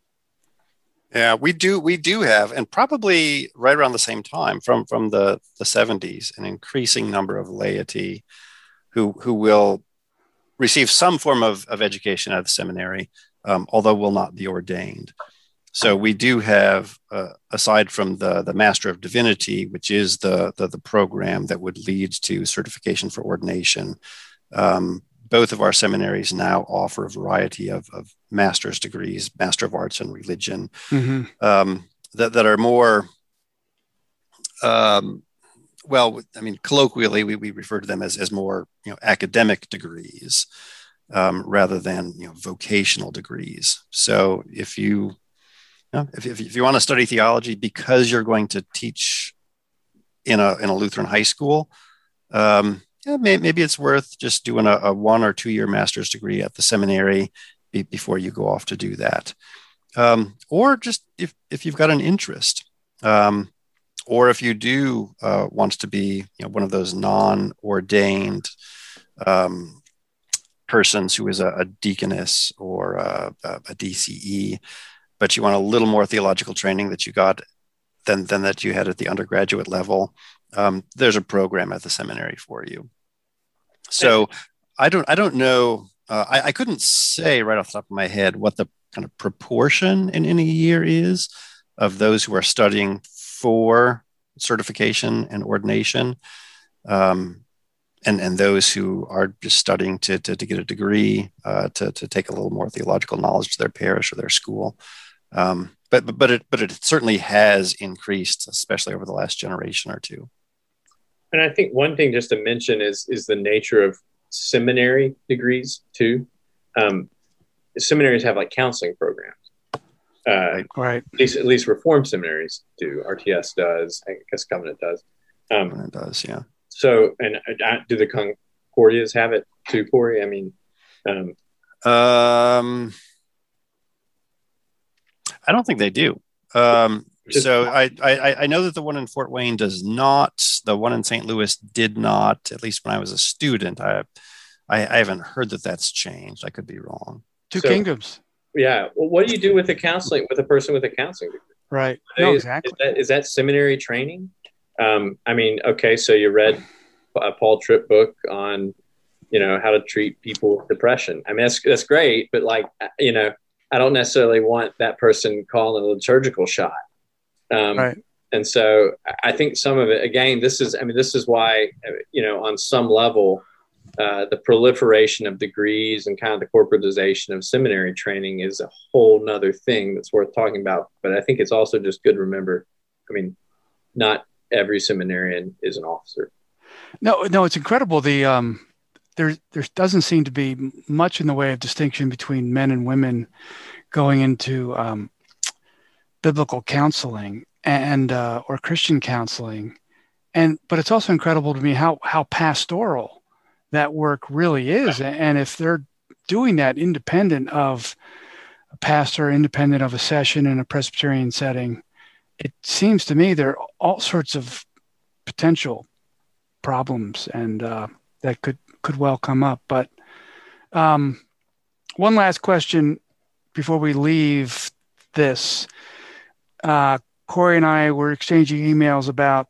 Yeah, we do. We do have, and probably right around the same time from, from the, the seventies, an increasing number of laity who, who will receive some form of, of education out of the seminary, um, although will not be ordained. So we do have, uh, aside from the, the Master of Divinity, which is the, the, the program that would lead to certification for ordination, um, both of our seminaries now offer a variety of, of master's degrees, Master of Arts in Religion, mm-hmm. um, that, that are more, um, well, I mean, colloquially, we, we refer to them as, as more, you know, academic degrees um, rather than, you know, vocational degrees. So if you, you know, if, if, if you want to study theology because you're going to teach in a in a Lutheran high school, um, yeah, may, maybe it's worth just doing a, a one or two year master's degree at the seminary be, before you go off to do that, um, or just if if you've got an interest. Um, Or if you do uh, want to be, you know, one of those non-ordained um, persons who is a, a deaconess or a, a D C E, but you want a little more theological training that you got than, than that you had at the undergraduate level, um, there's a program at the seminary for you. So I don't I don't know. Uh, I, I couldn't say right off the top of my head what the kind of proportion in any year is of those who are studying for certification and ordination, um, and and those who are just studying to to, to get a degree, uh, to to take a little more theological knowledge to their parish or their school. Um, but but but it but it certainly has increased, especially over the last generation or two. And I think one thing just to mention is is the nature of seminary degrees too. Um, seminaries have like counseling programs. Uh, right. At least, at least Reformed seminaries do. R T S does. I guess Covenant does. Um, Covenant does, yeah. So, and uh, do the Concordias have it too, Corey? I mean, um, um, I don't think they do. Um, so I, I I know that the one in Fort Wayne does not. The one in Saint Louis did not. At least when I was a student, I I, I haven't heard that that's changed. I could be wrong. Two so, kingdoms. Yeah. Well, what do you do with the counseling with a person with a counseling degree? Right. No, is, exactly. Is that, is that seminary training? Um, I mean, okay, so you read a Paul Tripp book on, you know, how to treat people with depression. I mean, that's that's great, but like, you know, I don't necessarily want that person calling a liturgical shot. Um, right. And so I think some of it, again, this is, I mean, this is why, you know, on some level, uh, the proliferation of degrees and kind of the corporatization of seminary training is a whole nother thing that's worth talking about. But I think it's also just good to remember, I mean, not every seminarian is an officer. No, no, it's incredible. The um, there there doesn't seem to be much in the way of distinction between men and women going into um, biblical counseling and uh, or Christian counseling, and but it's also incredible to me how how pastoral that work really is, and if they're doing that independent of a pastor, independent of a session in a Presbyterian setting, it seems to me there are all sorts of potential problems and uh, that could could well come up. But um, one last question before we leave this. Uh, Corey and I were exchanging emails about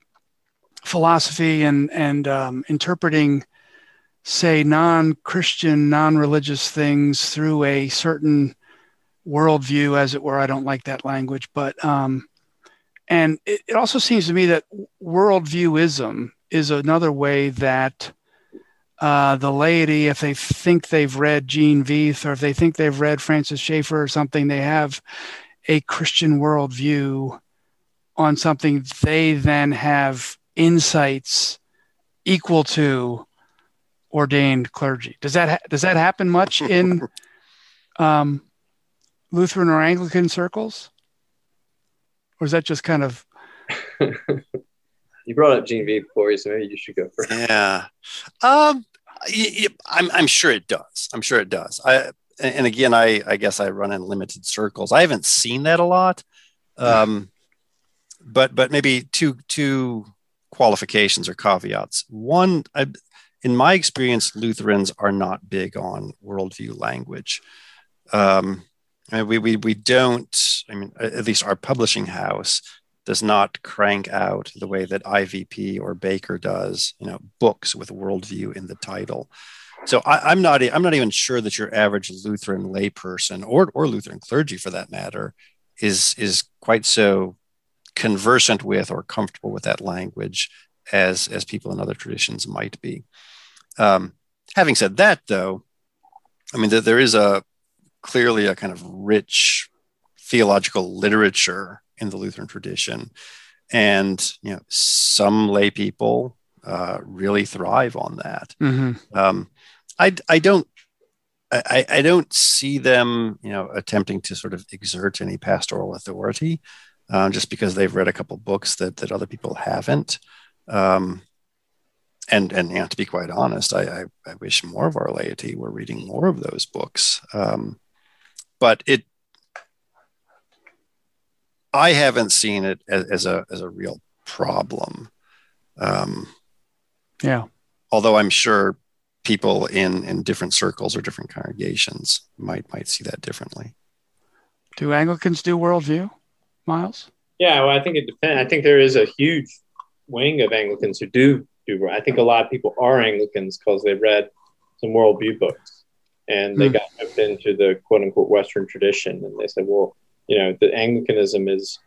philosophy and and um, interpreting, say, non-Christian, non-religious things through a certain worldview, as it were. I don't like that language, but um, and it, it also seems to me that worldviewism is another way that uh, the laity, if they think they've read Gene Veith or if they think they've read Francis Schaeffer or something, they have a Christian worldview on something. They then have insights equal to ordained clergy. Does that ha- does that happen much in um, Lutheran or Anglican circles, or is that just kind of? You brought up Gene Veith, Corey, so maybe you should go first. Yeah, um, y- y- I'm I'm sure it does. I'm sure it does. I and again, I I guess I run in limited circles. I haven't seen that a lot, um, but but maybe two two qualifications or caveats. One, I, in my experience, Lutherans are not big on worldview language. Um, I mean, we we we don't. I mean, at least our publishing house does not crank out the way that I V P or Baker does, you know, books with worldview in the title. So I, I'm not I'm not even sure that your average Lutheran layperson or or Lutheran clergy, for that matter, is is quite so conversant with or comfortable with that language as as people in other traditions might be. Um, having said that, though, I mean, there, there is a clearly a kind of rich theological literature in the Lutheran tradition, and you know, some lay people uh, really thrive on that. Mm-hmm. Um, I I don't I, I don't see them, you know, attempting to sort of exert any pastoral authority, uh, just because they've read a couple books that that other people haven't. Um, and and you know, to be quite honest, I, I I wish more of our laity were reading more of those books. Um, but it. I haven't seen it as, as a as a real problem. Um, yeah. Although I'm sure people in, in different circles or different congregations might might see that differently. Do Anglicans do worldview, Miles? Yeah, well, I think it depends. I think there is a huge wing of Anglicans who do do. I think a lot of people are Anglicans because they read some worldview books and they mm. got moved into the quote unquote Western tradition, and they said, well, you know, the Anglicanism is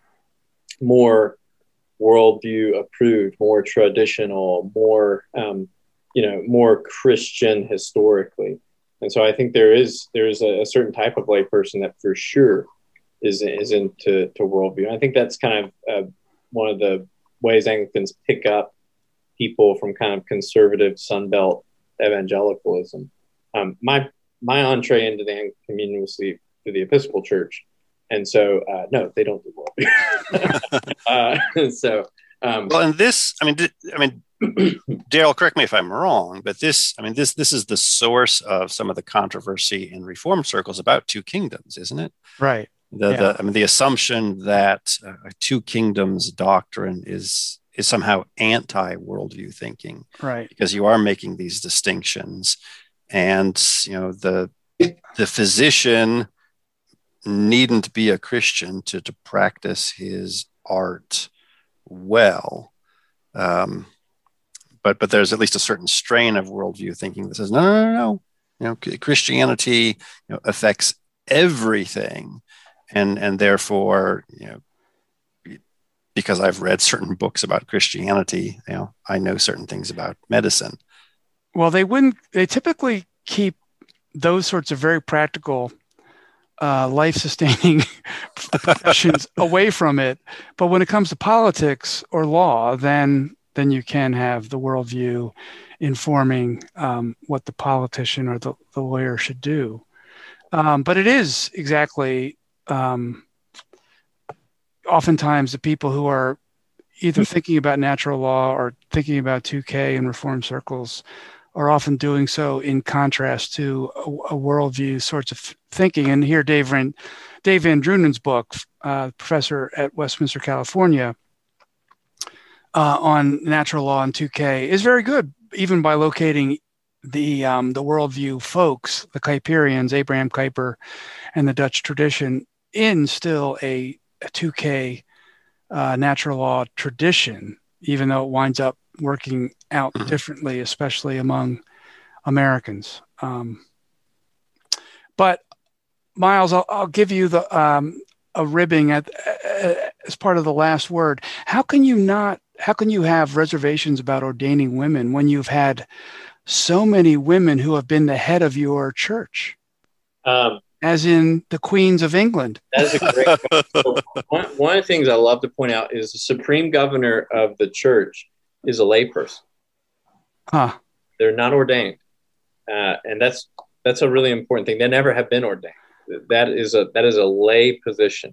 more worldview approved, more traditional, more um, you know, more Christian historically. And so I think there is there is a, a certain type of layperson that for sure is is into to worldview. And I think that's kind of uh, one of the ways Anglicans pick up people from kind of conservative Sunbelt evangelicalism. Um, my my entree into the Anglican communion was the, through the Episcopal Church, and so uh, no, they don't do worldview. uh, so um, well, and this, I mean, I mean. Daryl, correct me if I'm wrong, but this, I mean, this this is the source of some of the controversy in Reformed circles about two kingdoms, isn't it? Right. The, yeah. the I mean, the assumption that uh, a two kingdoms doctrine is is somehow anti-worldview thinking, right? Because you are making these distinctions, and you know the the physician needn't be a Christian to to practice his art well. Um, But but there's at least a certain strain of worldview thinking that says no no no no, you know, Christianity, you know, affects everything, and and therefore, you know, because I've read certain books about Christianity, you know, I know certain things about medicine. Well, they wouldn't. They typically keep those sorts of very practical, uh, life-sustaining professions away from it. But when it comes to politics or law, then then you can have the worldview informing um, what the politician or the, the lawyer should do. Um, but it is exactly um, oftentimes the people who are either thinking about natural law or thinking about two K in Reformed circles are often doing so in contrast to a, a worldview sorts of thinking. And here, Dave Van, Dave Van Drunen's book, uh, professor at Westminster, California, Uh, on natural law and two K is very good, even by locating the um, the worldview folks, the Kuyperians, Abraham Kuyper, and the Dutch tradition, in still a, a two K uh, natural law tradition, even though it winds up working out mm-hmm. differently, especially among Americans. Um, but Miles, I'll, I'll give you the um, a ribbing at, uh, as part of the last word. How can you not? How can you have reservations about ordaining women when you've had so many women who have been the head of your church, um, as in the queens of England? That is a great so one, one of the things I love to point out is the supreme governor of the church is a layperson. Huh. They're not ordained. Uh, and that's that's a really important thing. They never have been ordained. That is a that is a lay position.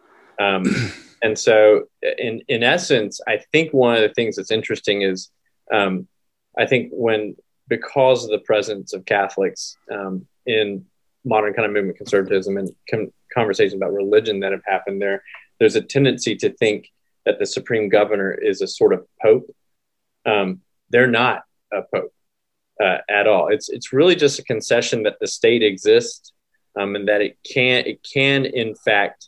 Um And so in, in essence, I think one of the things that's interesting is um, I think when, because of the presence of Catholics um, in modern kind of movement conservatism and com- conversations about religion that have happened there, there's a tendency to think that the supreme governor is a sort of pope. Um, they're not a pope uh, at all. It's it's really just a concession that the state exists um, and that it can it can in fact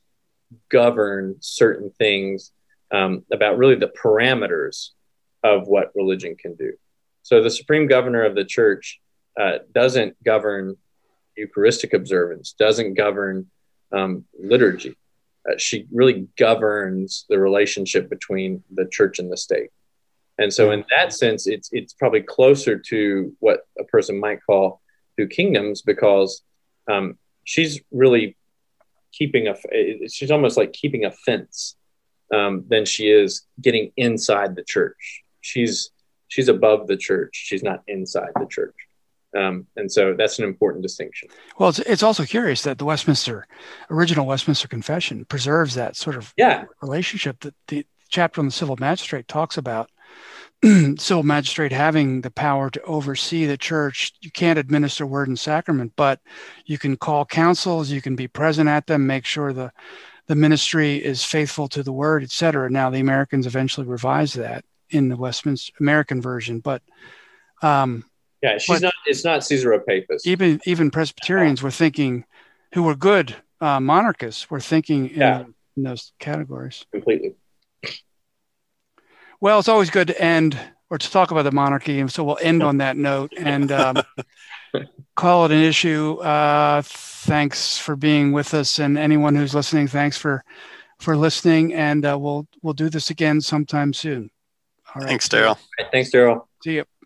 govern certain things um, about really the parameters of what religion can do. So the supreme governor of the church uh, doesn't govern Eucharistic observance, doesn't govern um, liturgy. Uh, she really governs the relationship between the church and the state. And so in that sense, it's it's probably closer to what a person might call two kingdoms, because um, she's really keeping a, she's almost like keeping a fence um, than she is getting inside the church. She's, she's above the church. She's not inside the church. Um, and so that's an important distinction. Well, it's, it's also curious that the Westminster, original Westminster Confession preserves that sort of yeah. relationship that the chapter on the civil magistrate talks about. Civil magistrate having the power to oversee the church. You can't administer word and sacrament, but you can call councils, you can be present at them, make sure the, the ministry is faithful to the word, et cetera. Now, the Americans eventually revised that in the Westminster American version, but um, Yeah, she's But- not. It's not Caesar Paphos. Even even Presbyterians were thinking, who were good uh, monarchists, were thinking in, Yeah. in those categories. Completely. Well, it's always good to end or to talk about the monarchy, and so we'll end on that note and um, call it an issue. Uh, thanks for being with us, and anyone who's listening, thanks for for listening. And uh, we'll we'll do this again sometime soon. All right. Thanks, Daryl. All right, thanks, Daryl. See you.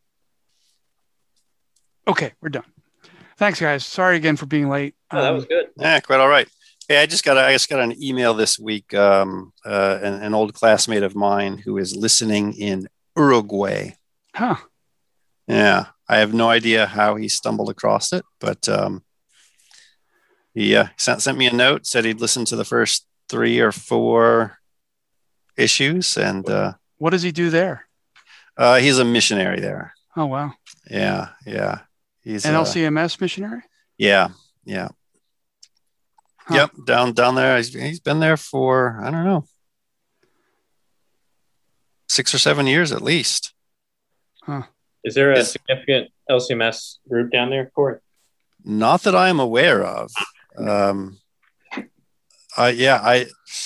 Okay, we're done. Thanks, guys. Sorry again for being late. Oh, that Um, was good. Yeah, quite all right. Hey, I just got a, I just got an email this week. Um, uh, an, an old classmate of mine who is listening in Uruguay. Huh. Yeah, I have no idea how he stumbled across it, but um, he uh, sent sent me a note. Said he'd listened to the first three or four issues, and uh, What does he do there? uh, he's a missionary there. Oh, wow. Yeah, yeah. He's An uh, L C M S missionary? yeah, yeah. Huh. Yep, down down there. He's, he's been there for I don't know, six or seven years at least. Is there a Is- significant L C M S group down there, Corey? Not that I'm aware of. Um, I yeah, I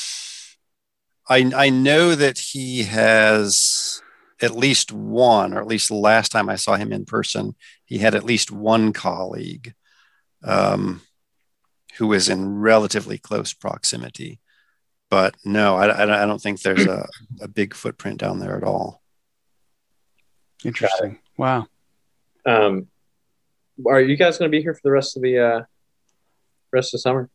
I I know that he has at least one, or at least the last time I saw him in person, he had at least one colleague um, who was in relatively close proximity. But no, I, I I don't think there's a, a big footprint down there at all. Interesting. Wow. Um, are you guys going to be here for the rest of the uh, rest of the summer?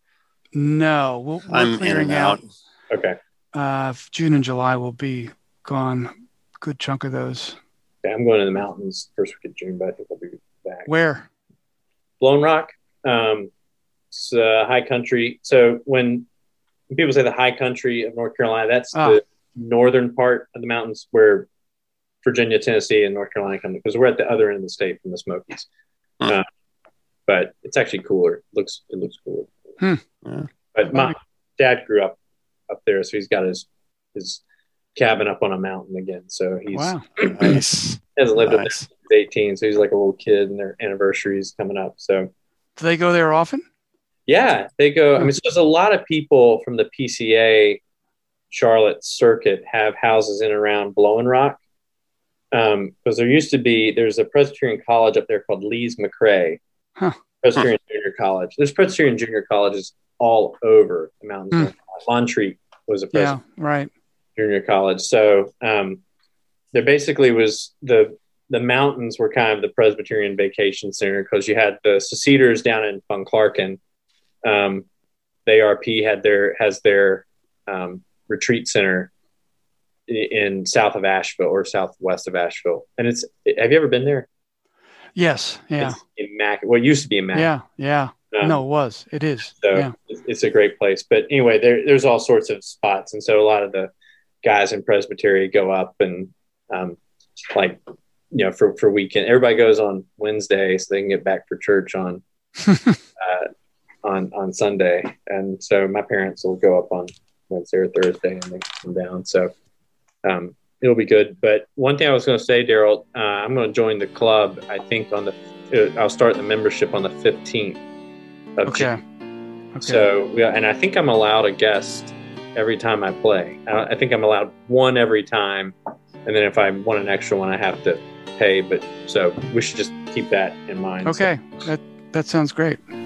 No, we'll, we're I'm in clearing and out. out. Okay. Uh, June and July will be gone. Good chunk of those. Okay, I'm going to the mountains first week of June, but I think I'll be back. Where? Lone Rock. Um, it's uh, high country. So when people say the high country of North Carolina, that's Ah. the northern part of the mountains where Virginia, Tennessee, and North Carolina come, because we're at the other end of the state from the Smokies. Hmm. Uh, but it's actually cooler. It looks it looks cooler. Hmm. Yeah. But my dad grew up up there, so he's got his his cabin up on a mountain again. So he's Wow. Nice. hasn't lived up there Nice. since he's eighteen, so he's like a little kid, and their anniversary is coming up. So Do they go there often? yeah, they go. I mean, so there's a lot of people from the P C A Charlotte circuit have houses in and around Blowing Rock. Um, because there used to be, there's a Presbyterian college up there called Lees McRae, Huh. Presbyterian Junior College. There's Presbyterian Junior Colleges all over the mountains. Hmm. Montreat was a Yeah, Presbyterian right. Junior College. So um, there basically was the the mountains were kind of the Presbyterian vacation center, because you had the Seceders down in Bunclarkin. Um, the A R P had their has their um, retreat center in south of Asheville or southwest of Asheville. And it's, have you ever been there? Yes. Yeah. It's immaculate. Well, it used to be immaculate. Yeah. Yeah. Um, No, it was. It is. So Yeah. it's, it's a great place. But anyway, there, there's all sorts of spots. And so a lot of the guys in Presbytery go up and um, like, you know, for, for weekend, everybody goes on Wednesday so they can get back for church on, uh, on, on Sunday. And so my parents will go up on Wednesday or Thursday and then come down. So um, it'll be good. But one thing I was going to say, Daryl, uh, I'm going to join the club. I think on the, uh, I'll start the membership on the fifteenth of Okay. June. Okay. So, yeah, and I think I'm allowed a guest every time I play. I, I think I'm allowed one every time. And then if I want an extra one, I have to pay. But so we should just keep that in mind. Okay. That that sounds great. So,